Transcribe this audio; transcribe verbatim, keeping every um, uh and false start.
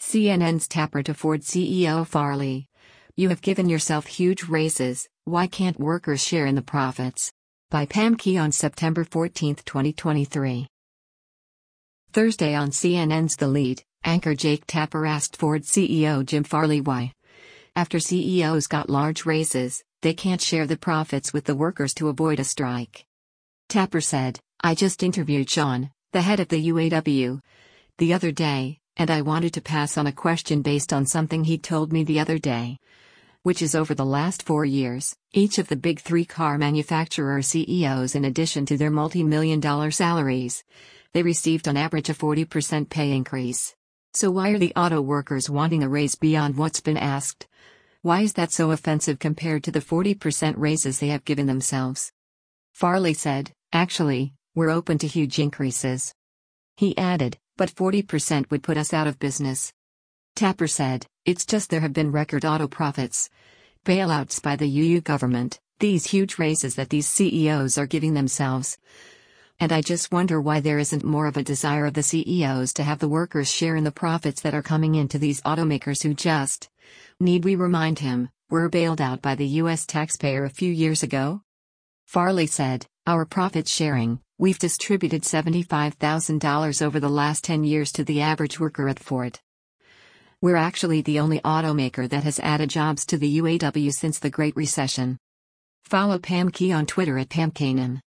C N N's Tapper to Ford C E O Farley. You have given yourself huge raises, why can't workers share in the profits? By Pam Key on September fourteenth, twenty twenty-three. Thursday on C N N's The Lead, anchor Jake Tapper asked Ford C E O Jim Farley why. After C E Os got large raises, they can't share the profits with the workers to avoid a strike. Tapper said, I just interviewed Sean, the head of the U A W, the other day, and I wanted to pass on a question based on something he told me the other day. Which is over the last four years, each of the big three car manufacturer C E Os, in addition to their multi-million dollar salaries, they received on average a forty percent pay increase. So why are the auto workers wanting a raise beyond what's been asked? Why is that so offensive compared to the forty percent raises they have given themselves? Farley said, actually, we're open to huge increases. He added, but forty percent would put us out of business. Tapper said, it's just there have been record auto profits, bailouts by the U U government, these huge raises that these C E Os are giving themselves. And I just wonder why there isn't more of a desire of the C E Os to have the workers share in the profits that are coming into these automakers who just, need we remind him, were bailed out by the U S taxpayer a few years ago? Farley said, our profit sharing, we've distributed seventy-five thousand dollars over the last ten years to the average worker at Ford. We're actually the only automaker that has added jobs to the U A W since the Great Recession. Follow Pam Key on Twitter at Pam Kanan.